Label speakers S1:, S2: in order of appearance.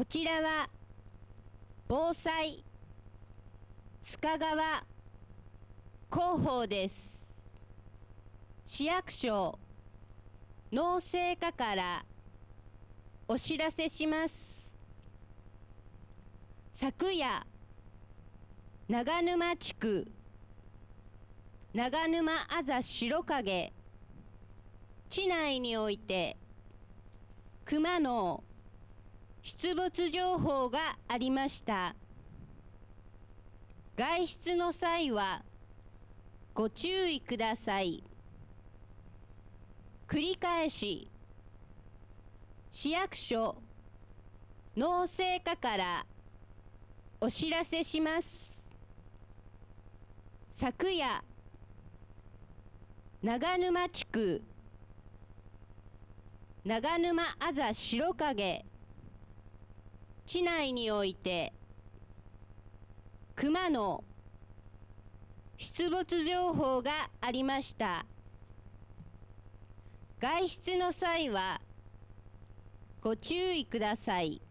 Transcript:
S1: ちらは防災須賀川広報です。市役所農政課からお知らせします。昨夜、長沼地区長沼あざ白影地内において熊の出没情報がありました。外出の際はご注意ください。繰り返し、市役所農政課からお知らせします。昨夜、長沼地区長沼あざ白影地内において熊の出没情報がありました。外出の際はご注意ください。